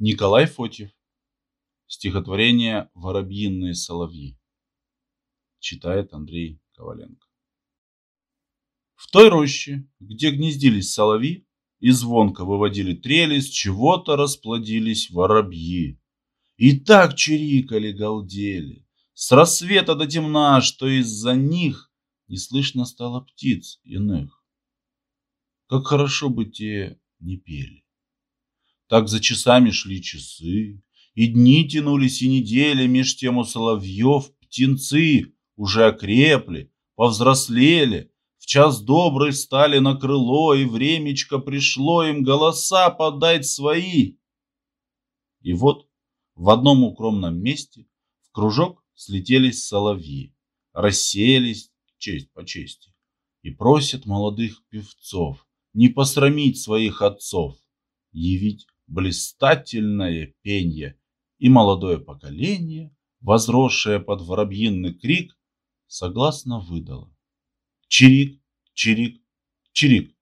Николай Фотьев. Стихотворение «Воробьиные соловьи». Читает Андрей Коваленко. В той роще, где гнездились соловьи и звонко выводили трели, с чего-то расплодились воробьи. И так чирикали, галдели, с рассвета до темна, что из-за них не слышно стало птиц иных. Как хорошо бы те не пели. Так за часами шли часы, и дни тянулись, и недели, меж тем у соловьев птенцы уже окрепли, повзрослели, в час добрый встали на крыло, и времечко пришло им голоса подать свои. И вот в одном укромном месте в кружок слетелись соловьи, расселись честь по чести и просят молодых певцов не посрамить своих отцов, явить блистательное пенье, и молодое поколение, возросшее под воробьиный крик, согласно выдало: чирик, чирик, чирик.